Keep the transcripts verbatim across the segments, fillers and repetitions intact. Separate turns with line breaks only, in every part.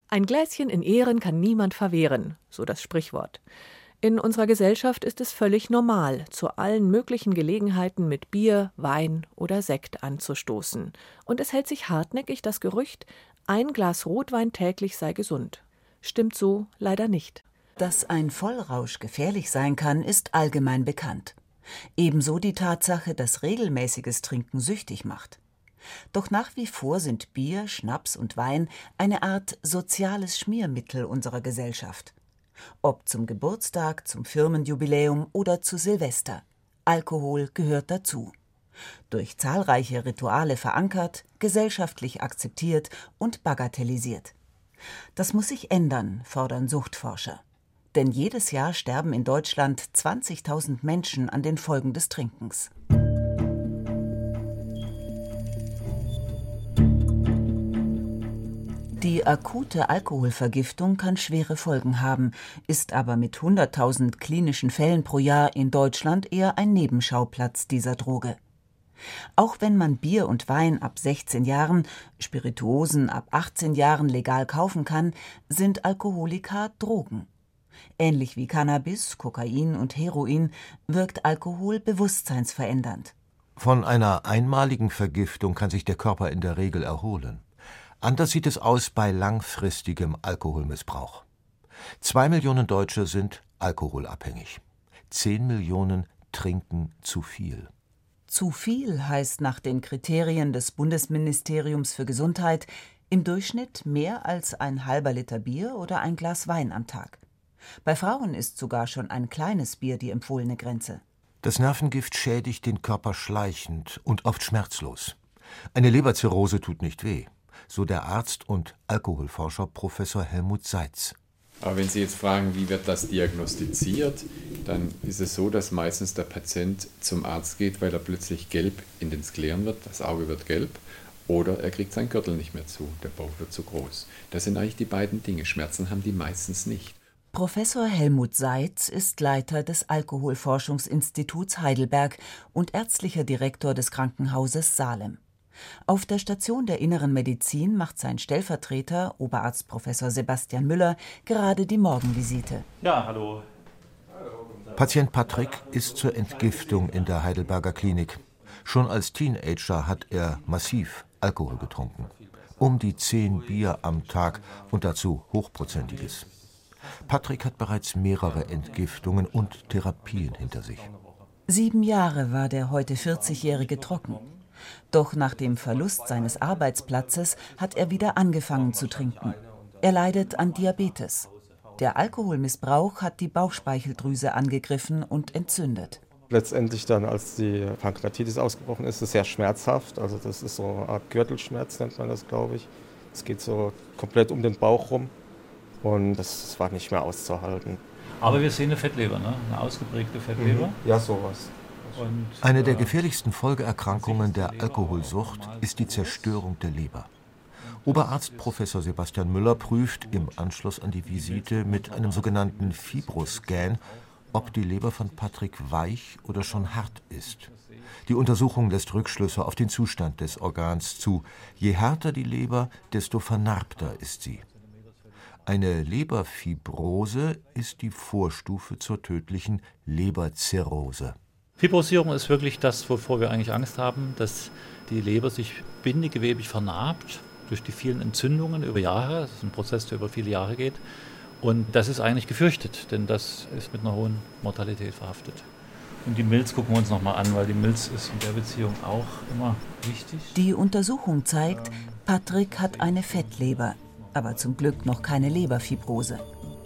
Ein Gläschen in Ehren kann niemand verwehren, so das Sprichwort. In unserer Gesellschaft ist es völlig normal, zu allen möglichen Gelegenheiten mit Bier, Wein oder Sekt anzustoßen. Und es hält sich hartnäckig das Gerücht, ein Glas Rotwein täglich sei gesund. Stimmt so leider nicht.
Dass ein Vollrausch gefährlich sein kann, ist allgemein bekannt. Ebenso die Tatsache, dass regelmäßiges Trinken süchtig macht. Doch nach wie vor sind Bier, Schnaps und Wein eine Art soziales Schmiermittel unserer Gesellschaft. Ob zum Geburtstag, zum Firmenjubiläum oder zu Silvester. Alkohol gehört dazu. Durch zahlreiche Rituale verankert, gesellschaftlich akzeptiert und bagatellisiert. Das muss sich ändern, fordern Suchtforscher. Denn jedes Jahr sterben in Deutschland zwanzigtausend Menschen an den Folgen des Trinkens. Die akute Alkoholvergiftung kann schwere Folgen haben, ist aber mit hunderttausend klinischen Fällen pro Jahr in Deutschland eher ein Nebenschauplatz dieser Droge. Auch wenn man Bier und Wein ab sechzehn Jahren, Spirituosen ab achtzehn Jahren legal kaufen kann, sind Alkoholika Drogen. Ähnlich wie Cannabis, Kokain und Heroin wirkt Alkohol bewusstseinsverändernd.
Von einer einmaligen Vergiftung kann sich der Körper in der Regel erholen. Anders sieht es aus bei langfristigem Alkoholmissbrauch. Zwei Millionen Deutsche sind alkoholabhängig. Zehn Millionen trinken zu viel.
Zu viel heißt nach den Kriterien des Bundesministeriums für Gesundheit im Durchschnitt mehr als ein halber Liter Bier oder ein Glas Wein am Tag. Bei Frauen ist sogar schon ein kleines Bier die empfohlene Grenze.
Das Nervengift schädigt den Körper schleichend und oft schmerzlos. Eine Leberzirrhose tut nicht weh, so der Arzt und Alkoholforscher Professor Helmut Seitz.
Aber wenn Sie jetzt fragen, wie wird das diagnostiziert, dann ist es so, dass meistens der Patient zum Arzt geht, weil er plötzlich gelb in den Skleren wird, das Auge wird gelb, oder er kriegt seinen Gürtel nicht mehr zu, der Bauch wird zu groß. Das sind eigentlich die beiden Dinge. Schmerzen haben die meistens nicht.
Professor Helmut Seitz ist Leiter des Alkoholforschungsinstituts Heidelberg und ärztlicher Direktor des Krankenhauses Salem. Auf der Station der Inneren Medizin macht sein Stellvertreter, Oberarzt Professor Sebastian Müller, gerade die Morgenvisite.
Ja, hallo.
Patient Patrick ist zur Entgiftung in der Heidelberger Klinik. Schon als Teenager hat er massiv Alkohol getrunken. Um die zehn Bier am Tag und dazu hochprozentiges. Patrick hat bereits mehrere Entgiftungen und Therapien hinter sich.
Sieben Jahre war der heute vierzigjährige trocken. Doch nach dem Verlust seines Arbeitsplatzes hat er wieder angefangen zu trinken. Er leidet an Diabetes. Der Alkoholmissbrauch hat die Bauchspeicheldrüse angegriffen und entzündet.
Letztendlich dann, als die Pankreatitis ausgebrochen ist, ist es sehr schmerzhaft. Also das ist so eine Art Gürtelschmerz, nennt man das, glaube ich. Es geht so komplett um den Bauch rum und das war nicht mehr auszuhalten.
Aber wir sehen eine Fettleber, ne? Eine ausgeprägte Fettleber.
Mhm. Ja, sowas.
Und,
Eine der
äh,
gefährlichsten Folgeerkrankungen der Alkoholsucht ist die Zerstörung der Leber. Oberarzt Professor Sebastian Müller prüft im Anschluss an die Visite mit einem sogenannten Fibroscan, ob die Leber von Patrick weich oder schon hart ist. Die Untersuchung lässt Rückschlüsse auf den Zustand des Organs zu. Je härter die Leber, desto vernarbter ist sie. Eine Leberfibrose ist die Vorstufe zur tödlichen Leberzirrhose.
Fibrosierung ist wirklich das, wovor wir eigentlich Angst haben, dass die Leber sich bindegewebig vernarbt durch die vielen Entzündungen über Jahre. Das ist ein Prozess, der über viele Jahre geht. Und das ist eigentlich gefürchtet, denn das ist mit einer hohen Mortalität verhaftet. Und die Milz gucken wir uns nochmal an, weil die Milz ist in der Beziehung auch immer wichtig.
Die Untersuchung zeigt, Patrick hat eine Fettleber, aber zum Glück noch keine Leberfibrose.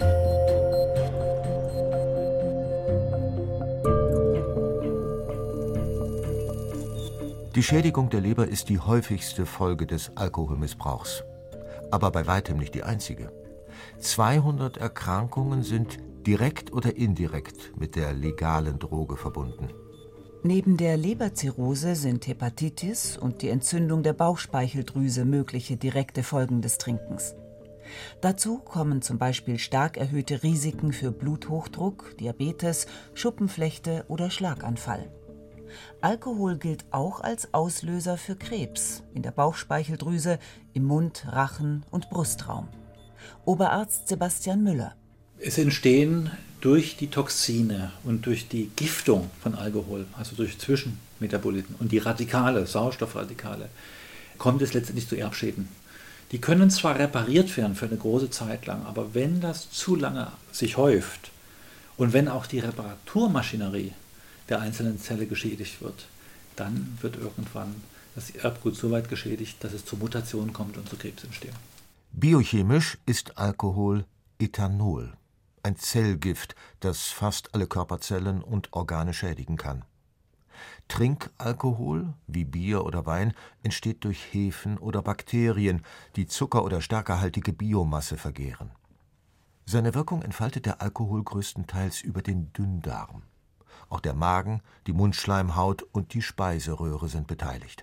Die Schädigung der Leber ist die häufigste Folge des Alkoholmissbrauchs, aber bei weitem nicht die einzige. zweihundert Erkrankungen sind direkt oder indirekt mit der legalen Droge verbunden.
Neben der Leberzirrhose sind Hepatitis und die Entzündung der Bauchspeicheldrüse mögliche direkte Folgen des Trinkens. Dazu kommen zum Beispiel stark erhöhte Risiken für Bluthochdruck, Diabetes, Schuppenflechte oder Schlaganfall. Alkohol gilt auch als Auslöser für Krebs in der Bauchspeicheldrüse, im Mund-, Rachen- und Brustraum. Oberarzt Sebastian Müller.
Es entstehen durch die Toxine und durch die Giftung von Alkohol, also durch Zwischenmetaboliten und die Radikale, Sauerstoffradikale, kommt es letztendlich zu Erbschäden. Die können zwar repariert werden für eine große Zeit lang, aber wenn das zu lange sich häuft und wenn auch die Reparaturmaschinerie der einzelnen Zelle geschädigt wird, dann wird irgendwann das Erbgut so weit geschädigt, dass es zu Mutationen kommt und zu Krebsentstehung.
Biochemisch ist Alkohol Ethanol, ein Zellgift, das fast alle Körperzellen und Organe schädigen kann. Trinkalkohol, wie Bier oder Wein, entsteht durch Hefen oder Bakterien, die zucker- oder stärkehaltige Biomasse vergehren. Seine Wirkung entfaltet der Alkohol größtenteils über den Dünndarm. Auch der Magen, die Mundschleimhaut und die Speiseröhre sind beteiligt.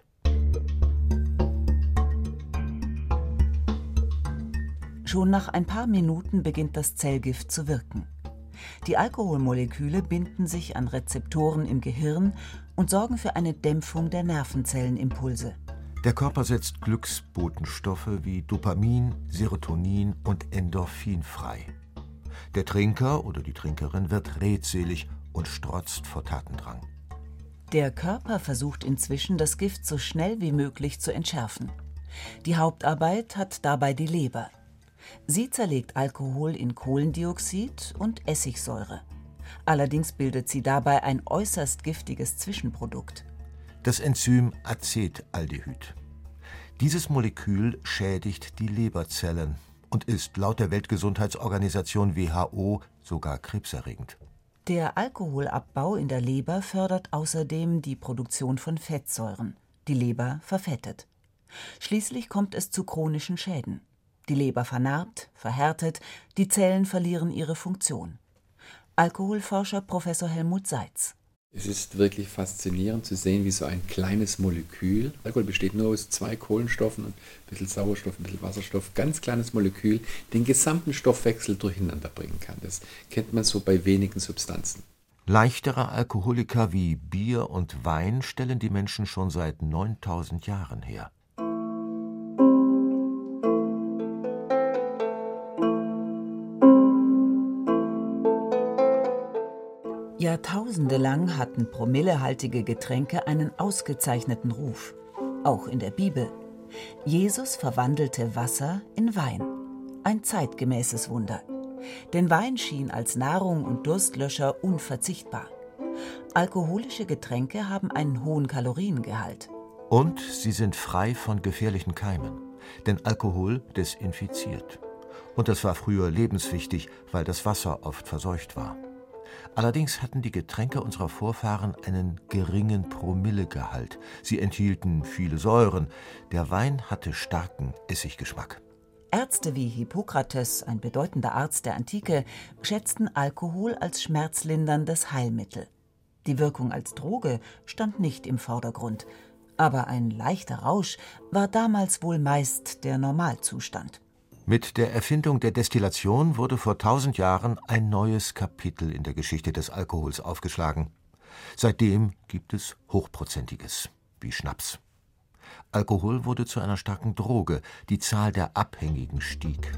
Schon nach ein paar Minuten beginnt das Zellgift zu wirken. Die Alkoholmoleküle binden sich an Rezeptoren im Gehirn und sorgen für eine Dämpfung der Nervenzellenimpulse.
Der Körper setzt Glücksbotenstoffe wie Dopamin, Serotonin und Endorphin frei. Der Trinker oder die Trinkerin wird redselig und strotzt vor Tatendrang.
Der Körper versucht inzwischen, das Gift so schnell wie möglich zu entschärfen. Die Hauptarbeit hat dabei die Leber. Sie zerlegt Alkohol in Kohlendioxid und Essigsäure. Allerdings bildet sie dabei ein äußerst giftiges Zwischenprodukt.
Das Enzym Acetaldehyd. Dieses Molekül schädigt die Leberzellen und ist laut der Weltgesundheitsorganisation W H O sogar krebserregend.
Der Alkoholabbau in der Leber fördert außerdem die Produktion von Fettsäuren. Die Leber verfettet. Schließlich kommt es zu chronischen Schäden. Die Leber vernarbt, verhärtet, die Zellen verlieren ihre Funktion. Alkoholforscher Professor Helmut Seitz.
Es ist wirklich faszinierend zu sehen, wie so ein kleines Molekül, Alkohol besteht nur aus zwei Kohlenstoffen, ein bisschen Sauerstoff, ein bisschen Wasserstoff, ganz kleines Molekül, den gesamten Stoffwechsel durcheinander bringen kann. Das kennt man so bei wenigen Substanzen.
Leichtere Alkoholiker wie Bier und Wein stellen die Menschen schon seit neuntausend Jahren her.
Jahrtausende lang hatten promillehaltige Getränke einen ausgezeichneten Ruf, auch in der Bibel. Jesus verwandelte Wasser in Wein, ein zeitgemäßes Wunder. Denn Wein schien als Nahrung und Durstlöscher unverzichtbar. Alkoholische Getränke haben einen hohen Kaloriengehalt.
Und sie sind frei von gefährlichen Keimen, denn Alkohol desinfiziert. Und das war früher lebenswichtig, weil das Wasser oft verseucht war. Allerdings hatten die Getränke unserer Vorfahren einen geringen Promillegehalt. Sie enthielten viele Säuren. Der Wein hatte starken Essiggeschmack.
Ärzte wie Hippokrates, ein bedeutender Arzt der Antike, schätzten Alkohol als schmerzlinderndes Heilmittel. Die Wirkung als Droge stand nicht im Vordergrund. Aber ein leichter Rausch war damals wohl meist der Normalzustand.
Mit der Erfindung der Destillation wurde vor tausend Jahren ein neues Kapitel in der Geschichte des Alkohols aufgeschlagen. Seitdem gibt es Hochprozentiges, wie Schnaps. Alkohol wurde zu einer starken Droge, die Zahl der Abhängigen stieg.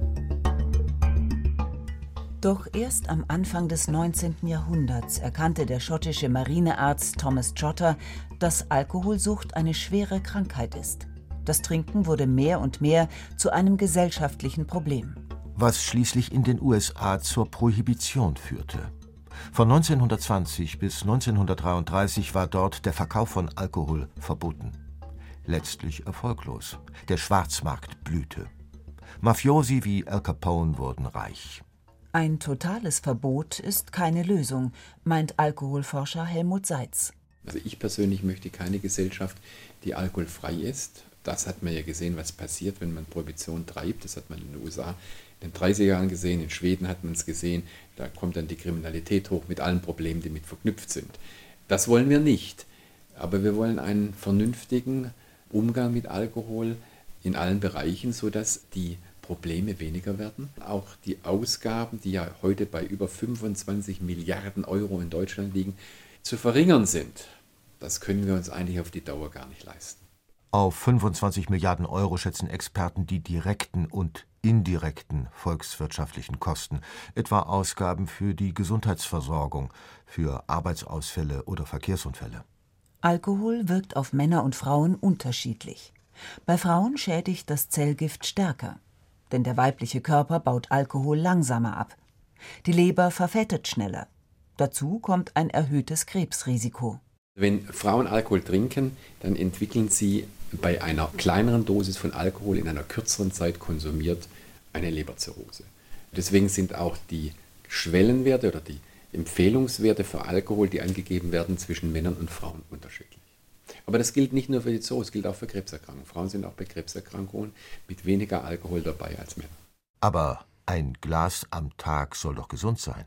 Doch erst am Anfang des neunzehnten Jahrhunderts erkannte der schottische Marinearzt Thomas Trotter, dass Alkoholsucht eine schwere Krankheit ist. Das Trinken wurde mehr und mehr zu einem gesellschaftlichen Problem.
Was schließlich in den U S A zur Prohibition führte. Von neunzehnhundertzwanzig bis neunzehnhundertdreiunddreißig war dort der Verkauf von Alkohol verboten. Letztlich erfolglos. Der Schwarzmarkt blühte. Mafiosi wie Al Capone wurden reich.
Ein totales Verbot ist keine Lösung, meint Alkoholforscher Helmut Seitz.
Also ich persönlich möchte keine Gesellschaft, die alkoholfrei ist. Das hat man ja gesehen, was passiert, wenn man Prohibition treibt. Das hat man in den U S A in den dreißiger Jahren gesehen, in Schweden hat man es gesehen. Da kommt dann die Kriminalität hoch mit allen Problemen, die mit verknüpft sind. Das wollen wir nicht. Aber wir wollen einen vernünftigen Umgang mit Alkohol in allen Bereichen, sodass die Probleme weniger werden. Auch die Ausgaben, die ja heute bei über fünfundzwanzig Milliarden Euro in Deutschland liegen, zu verringern sind. Das können wir uns eigentlich auf die Dauer gar nicht leisten.
Auf fünfundzwanzig Milliarden Euro schätzen Experten die direkten und indirekten volkswirtschaftlichen Kosten, etwa Ausgaben für die Gesundheitsversorgung, für Arbeitsausfälle oder Verkehrsunfälle.
Alkohol wirkt auf Männer und Frauen unterschiedlich. Bei Frauen schädigt das Zellgift stärker, denn der weibliche Körper baut Alkohol langsamer ab. Die Leber verfettet schneller. Dazu kommt ein erhöhtes Krebsrisiko.
Wenn Frauen Alkohol trinken, dann entwickeln sie bei einer kleineren Dosis von Alkohol in einer kürzeren Zeit konsumiert eine Leberzirrhose. Deswegen sind auch die Schwellenwerte oder die Empfehlungswerte für Alkohol, die angegeben werden, zwischen Männern und Frauen unterschiedlich. Aber das gilt nicht nur für die Zirrhose, das gilt auch für Krebserkrankungen. Frauen sind auch bei Krebserkrankungen mit weniger Alkohol dabei als Männer.
Aber ein Glas am Tag soll doch gesund sein.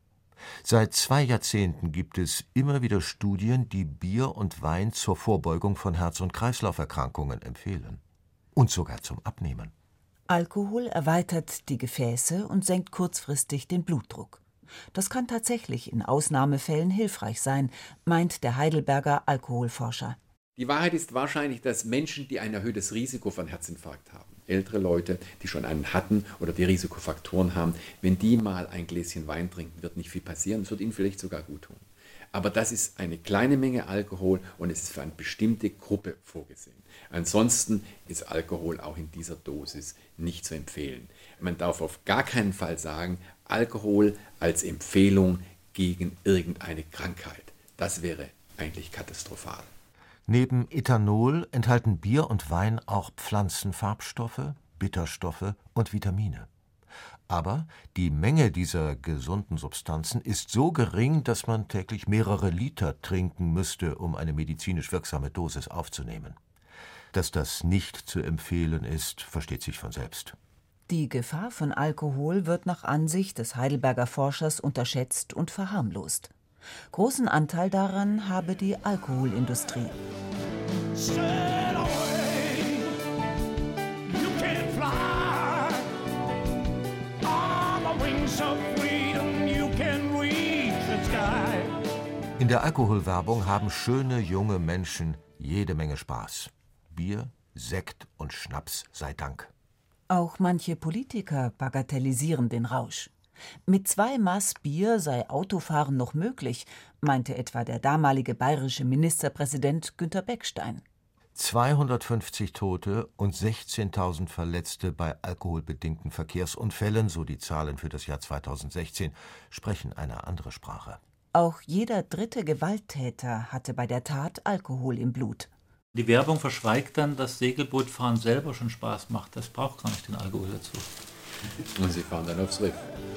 Seit zwei Jahrzehnten gibt es immer wieder Studien, die Bier und Wein zur Vorbeugung von Herz- und Kreislauferkrankungen empfehlen. Und sogar zum Abnehmen.
Alkohol erweitert die Gefäße und senkt kurzfristig den Blutdruck. Das kann tatsächlich in Ausnahmefällen hilfreich sein, meint der Heidelberger Alkoholforscher.
Die Wahrheit ist wahrscheinlich, dass Menschen, die ein erhöhtes Risiko von Herzinfarkt haben, ältere Leute, die schon einen hatten oder die Risikofaktoren haben, wenn die mal ein Gläschen Wein trinken, wird nicht viel passieren, es wird ihnen vielleicht sogar gut tun. Aber das ist eine kleine Menge Alkohol und es ist für eine bestimmte Gruppe vorgesehen. Ansonsten ist Alkohol auch in dieser Dosis nicht zu empfehlen. Man darf auf gar keinen Fall sagen, Alkohol als Empfehlung gegen irgendeine Krankheit. Das wäre eigentlich katastrophal.
Neben Ethanol enthalten Bier und Wein auch Pflanzenfarbstoffe, Bitterstoffe und Vitamine. Aber die Menge dieser gesunden Substanzen ist so gering, dass man täglich mehrere Liter trinken müsste, um eine medizinisch wirksame Dosis aufzunehmen. Dass das nicht zu empfehlen ist, versteht sich von selbst.
Die Gefahr von Alkohol wird nach Ansicht des Heidelberger Forschers unterschätzt und verharmlost. Großen Anteil daran habe die Alkoholindustrie.
In der Alkoholwerbung haben schöne junge Menschen jede Menge Spaß. Bier, Sekt und Schnaps sei Dank.
Auch manche Politiker bagatellisieren den Rausch. Mit zwei Maß Bier sei Autofahren noch möglich, meinte etwa der damalige bayerische Ministerpräsident Günter Beckstein.
zweihundertfünfzig Tote und sechzehntausend Verletzte bei alkoholbedingten Verkehrsunfällen, so die Zahlen für das Jahr zweitausendsechzehn, sprechen eine andere Sprache.
Auch jeder dritte Gewalttäter hatte bei der Tat Alkohol im Blut.
Die Werbung verschweigt dann, dass Segelbootfahren selber schon Spaß macht. Das braucht gar nicht den Alkohol dazu.
Und sie fahren dann aufs Riff.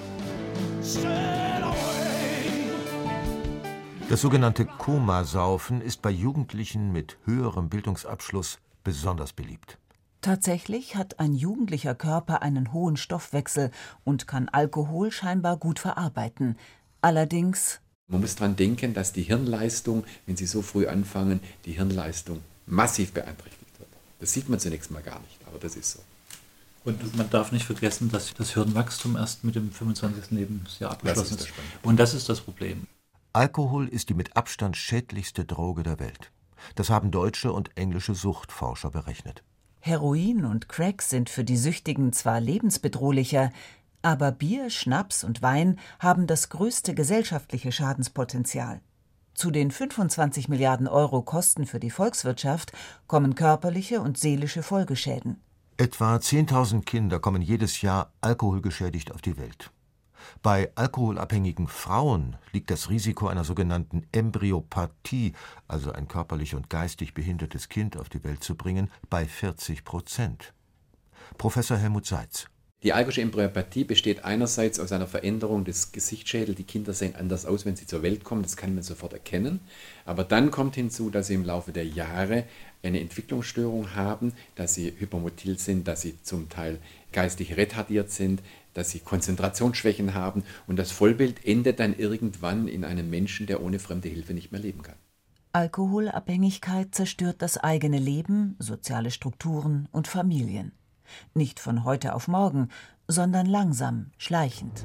Das sogenannte Komasaufen ist bei Jugendlichen mit höherem Bildungsabschluss besonders beliebt.
Tatsächlich hat ein jugendlicher Körper einen hohen Stoffwechsel und kann Alkohol scheinbar gut verarbeiten. Allerdings...
Man muss daran denken, dass die Hirnleistung, wenn sie so früh anfangen, die Hirnleistung massiv beeinträchtigt wird. Das sieht man zunächst mal gar nicht, aber das ist so.
Und man darf nicht vergessen, dass das Hirnwachstum erst mit dem fünfundzwanzigsten Lebensjahr abgeschlossen
ist.
ist. Und das ist das Problem.
Alkohol ist die mit Abstand schädlichste Droge der Welt. Das haben deutsche und englische Suchtforscher berechnet.
Heroin und Crack sind für die Süchtigen zwar lebensbedrohlicher, aber Bier, Schnaps und Wein haben das größte gesellschaftliche Schadenspotenzial. Zu den fünfundzwanzig Milliarden Euro Kosten für die Volkswirtschaft kommen körperliche und seelische Folgeschäden.
Etwa zehntausend Kinder kommen jedes Jahr alkoholgeschädigt auf die Welt. Bei alkoholabhängigen Frauen liegt das Risiko einer sogenannten Embryopathie, also ein körperlich und geistig behindertes Kind auf die Welt zu bringen, bei vierzig Prozent. Professor Helmut Seitz.
Die alkoholische Embryopathie besteht einerseits aus einer Veränderung des Gesichtsschädels. Die Kinder sehen anders aus, wenn sie zur Welt kommen. Das kann man sofort erkennen. Aber dann kommt hinzu, dass sie im Laufe der Jahre eine Entwicklungsstörung haben, dass sie hypermotil sind, dass sie zum Teil geistig retardiert sind, dass sie Konzentrationsschwächen haben. Und das Vollbild endet dann irgendwann in einem Menschen, der ohne fremde Hilfe nicht mehr leben kann.
Alkoholabhängigkeit zerstört das eigene Leben, soziale Strukturen und Familien. Nicht von heute auf morgen, sondern langsam, schleichend.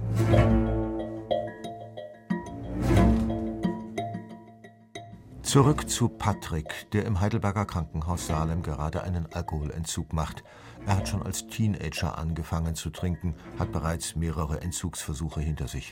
Zurück zu Patrick, der im Heidelberger Krankenhaus Salem gerade einen Alkoholentzug macht. Er hat schon als Teenager angefangen zu trinken, hat bereits mehrere Entzugsversuche hinter sich.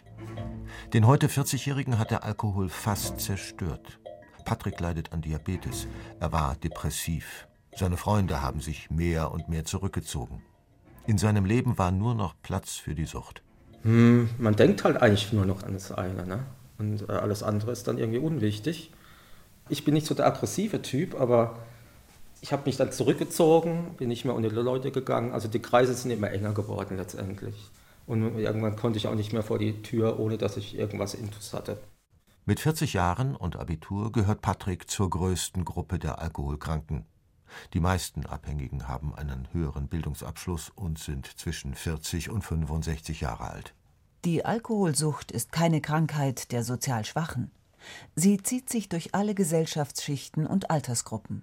Den heute vierzigjährigen hat der Alkohol fast zerstört. Patrick leidet an Diabetes. Er war depressiv. Seine Freunde haben sich mehr und mehr zurückgezogen. In seinem Leben war nur noch Platz für die Sucht.
Hm, man denkt halt eigentlich nur noch an das eine, ne? Und äh, alles andere ist dann irgendwie unwichtig. Ich bin nicht so der aggressive Typ, aber ich habe mich dann zurückgezogen, bin nicht mehr unter die Leute gegangen. Also die Kreise sind immer enger geworden letztendlich. Und irgendwann konnte ich auch nicht mehr vor die Tür, ohne dass ich irgendwas Intus hatte.
Mit vierzig Jahren und Abitur gehört Patrick zur größten Gruppe der Alkoholkranken. Die meisten Abhängigen haben einen höheren Bildungsabschluss und sind zwischen vierzig und fünfundsechzig Jahre alt.
Die Alkoholsucht ist keine Krankheit der sozial Schwachen. Sie zieht sich durch alle Gesellschaftsschichten und Altersgruppen.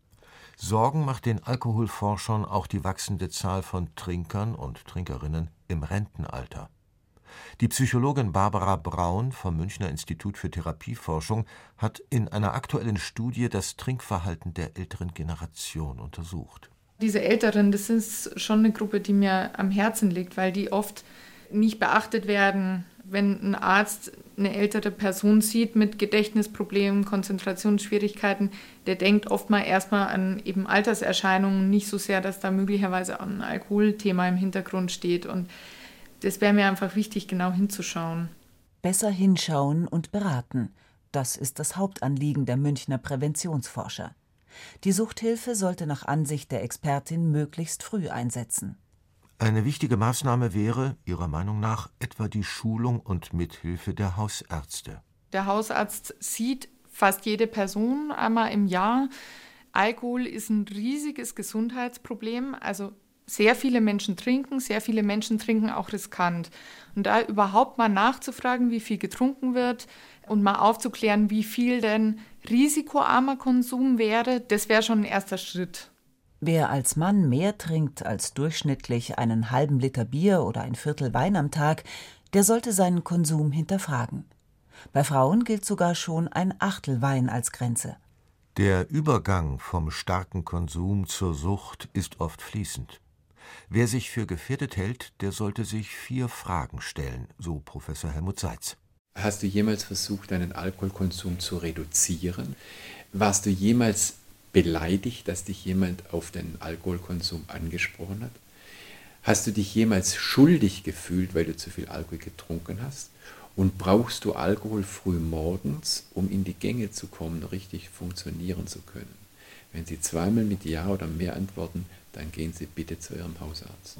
Sorgen macht den Alkoholforschern auch die wachsende Zahl von Trinkern und Trinkerinnen im Rentenalter. Die Psychologin Barbara Braun vom Münchner Institut für Therapieforschung hat in einer aktuellen Studie das Trinkverhalten der älteren Generation untersucht.
Diese Älteren, das ist schon eine Gruppe, die mir am Herzen liegt, weil die oft nicht beachtet werden. Wenn ein Arzt eine ältere Person sieht mit Gedächtnisproblemen, Konzentrationsschwierigkeiten, der denkt oft mal erstmal an eben Alterserscheinungen, nicht so sehr, dass da möglicherweise ein Alkoholthema im Hintergrund steht. Und das wäre mir einfach wichtig, genau hinzuschauen.
Besser hinschauen und beraten, das ist das Hauptanliegen der Münchner Präventionsforscher. Die Suchthilfe sollte nach Ansicht der Expertin möglichst früh einsetzen.
Eine wichtige Maßnahme wäre, ihrer Meinung nach, etwa die Schulung und Mithilfe der Hausärzte.
Der Hausarzt sieht fast jede Person einmal im Jahr. Alkohol ist ein riesiges Gesundheitsproblem. Also sehr viele Menschen trinken, sehr viele Menschen trinken auch riskant. Und da überhaupt mal nachzufragen, wie viel getrunken wird und mal aufzuklären, wie viel denn risikoarmer Konsum wäre, das wäre schon ein erster Schritt.
Wer als Mann mehr trinkt als durchschnittlich einen halben Liter Bier oder ein Viertel Wein am Tag, der sollte seinen Konsum hinterfragen. Bei Frauen gilt sogar schon ein Achtel Wein als Grenze.
Der Übergang vom starken Konsum zur Sucht ist oft fließend. Wer sich für gefährdet hält, der sollte sich vier Fragen stellen, so Professor Helmut Seitz.
Hast du jemals versucht, deinen Alkoholkonsum zu reduzieren? Warst du jemals beleidigt, dass dich jemand auf den Alkoholkonsum angesprochen hat? Hast du dich jemals schuldig gefühlt, weil du zu viel Alkohol getrunken hast? Und brauchst du Alkohol früh morgens, um in die Gänge zu kommen, richtig funktionieren zu können? Wenn Sie zweimal mit Ja oder mehr antworten, dann gehen Sie bitte zu Ihrem Hausarzt.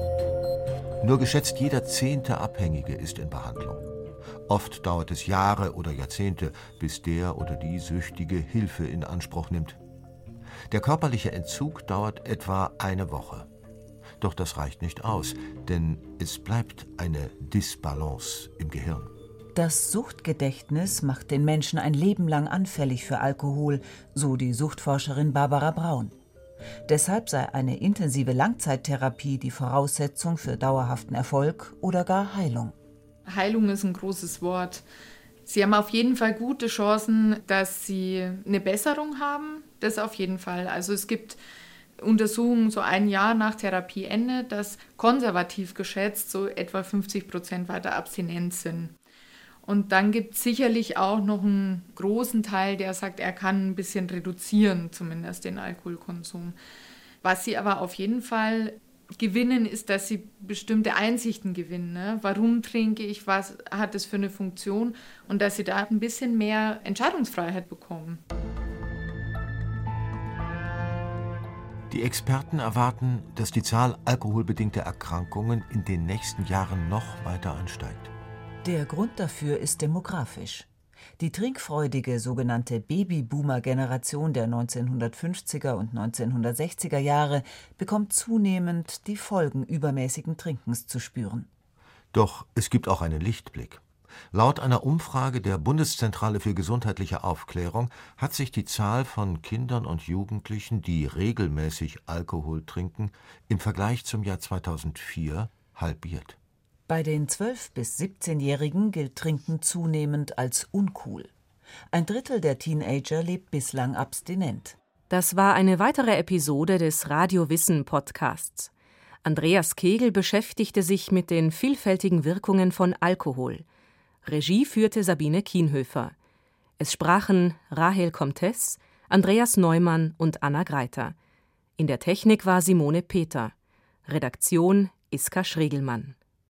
Nur geschätzt jeder zehnte Abhängige ist in Behandlung. Oft dauert es Jahre oder Jahrzehnte, bis der oder die Süchtige Hilfe in Anspruch nimmt. Der körperliche Entzug dauert etwa eine Woche. Doch das reicht nicht aus, denn es bleibt eine Disbalance im Gehirn.
Das Suchtgedächtnis macht den Menschen ein Leben lang anfällig für Alkohol, so die Suchtforscherin Barbara Braun. Deshalb sei eine intensive Langzeittherapie die Voraussetzung für dauerhaften Erfolg oder gar Heilung.
Heilung ist ein großes Wort. Sie haben auf jeden Fall gute Chancen, dass Sie eine Besserung haben. Das auf jeden Fall. Also es gibt Untersuchungen so ein Jahr nach Therapieende, dass konservativ geschätzt so etwa fünfzig Prozent weiter abstinent sind. Und dann gibt es sicherlich auch noch einen großen Teil, der sagt, er kann ein bisschen reduzieren, zumindest den Alkoholkonsum. Was Sie aber auf jeden Fall gewinnen, ist, dass Sie bestimmte Einsichten gewinnen. Ne? Warum trinke ich, was hat es für eine Funktion? Und dass Sie da ein bisschen mehr Entscheidungsfreiheit bekommen.
Die Experten erwarten, dass die Zahl alkoholbedingter Erkrankungen in den nächsten Jahren noch weiter ansteigt.
Der Grund dafür ist demografisch. Die trinkfreudige sogenannte Babyboomer-Generation der neunzehnhundertfünfziger und neunzehnhundertsechziger Jahre bekommt zunehmend die Folgen übermäßigen Trinkens zu spüren.
Doch es gibt auch einen Lichtblick. Laut einer Umfrage der Bundeszentrale für gesundheitliche Aufklärung hat sich die Zahl von Kindern und Jugendlichen, die regelmäßig Alkohol trinken, im Vergleich zum Jahr zweitausendvier halbiert.
Bei den zwölf- bis siebzehnjährigen gilt Trinken zunehmend als uncool. Ein Drittel der Teenager lebt bislang abstinent.
Das war eine weitere Episode des Radio Wissen Podcasts. Andreas Kegel beschäftigte sich mit den vielfältigen Wirkungen von Alkohol. Regie führte Sabine Kienhöfer. Es sprachen Rahel Comtes, Andreas Neumann und Anna Greiter. In der Technik war Simone Peter. Redaktion Iska Schregelmann.